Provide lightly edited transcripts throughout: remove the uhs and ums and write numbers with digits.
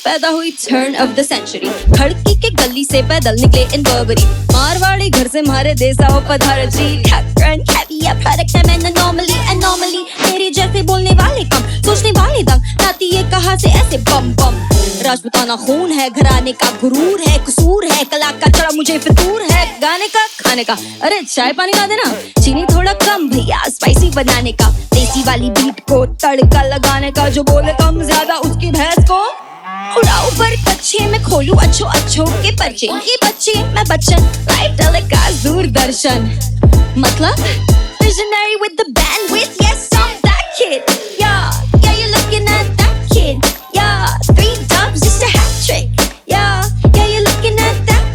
पैदा हुई turn of the century. खड़की के गली से पैदल निकले इन बर्बरी, मारवाड़ी घर से मारे देसा हो पधार जी। ठक्कन हैविया प्रोडक्ट है मैंने नॉर्मली एनॉर्मली, मेरे जैसे बोलने वाले कम सोचने वाले दम, नाती ये कहाँ से ऐसे बम बम। राजपूताना खून है, घराने का गुरूर है, कसूर है, कला का चढ़ा मुझे फितूर है, गाने का खाने का। अरे चाय पानी ला देना, चीनी थोड़ा कम भैया, स्पाइसी बनाने का, देसी वाली बीट को तड़का लगाने का, जो बोले कम ज्यादा उसकी भैंस को उड़ाऊ पर कच्चे में खोलू अच्छो अच्छो के पर्चे, ये बच्चे मैं बच्चन लाइव टेलीकास्ट दूरदर्शन। मतलब visionary with the bandwidth, yes I'm that kid, yeah you're looking at that kid, yeah 3 dubs just a hat trick, yeah you're looking at that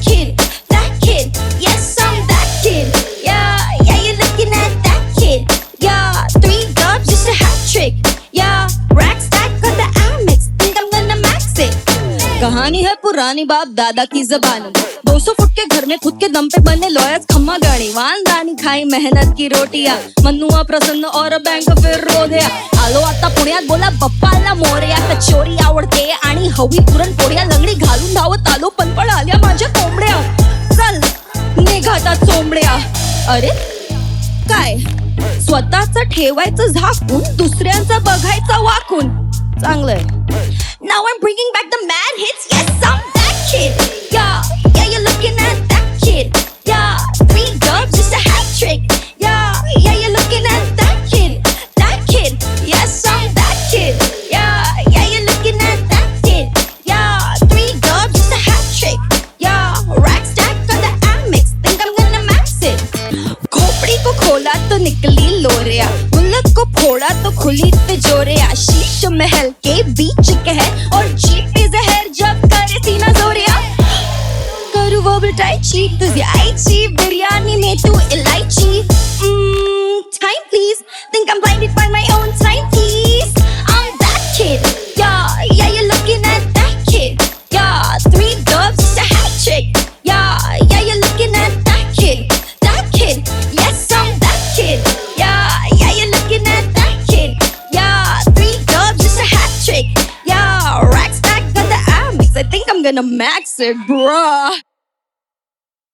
kid, yes I'm that kid, yeah you're looking at that kid, yeah 3 dubs just a hat trick, yeah rack stack on the Amex, think I'm gonna max it। कहानी है पुरानी बाप दादा की जबान में, 200 foot के घर में खुद के दम पे बने लॉयर्स खम्मा गाड़ी, वानदानी खाई मेहनत की रोटियां, मनुआ प्रसन्न और बैंक फिर रोधया। आलो आता पुण्यात बोला बप्पाला मोरया, कचोरी आवडते आणि हवी पुरणपोळ्या, लंगडी घालून धावत आलो पण आल्या माझ्या कोंबड्या, चल निघातात चोंबड्या। अरे काय स्वतःच ठेवायचं झाकून, दुसऱ्यांचं बघायचं वाकून, चांगलंय। Now I'm bringing back the mad hits, yes I'm that kid, yeah you're looking at that kid, yeah 3 dubs just a hat trick, yeah you're looking at that kid, yes I'm that kid, yeah you're looking at that kid, yeah 3 dubs just a hat trick, yeah rack stack on the Amex, think I'm gonna max it। खोपड़ी को खोला तो निकली लोरिया, गुल्लक को फोड़ा तो खुली तिजोरिया, शीश महल के बीच कह और जीप पे जहर जब करे सीना जोरिया, करू वो बिटाई ची तुझे आईची, बिरयानी में तू इलायची, time please, think I'm blinded by my own time please, I'm that kid, yeah you're looking at that kid, yeah 3 dubs just a hat trick, yeah you're looking at that kid, yes I'm that kid, yeah you're looking at that kid, yeah 3 dubs just a hat trick, yeah rack stack on the Amex, I think I'm gonna max it bruh।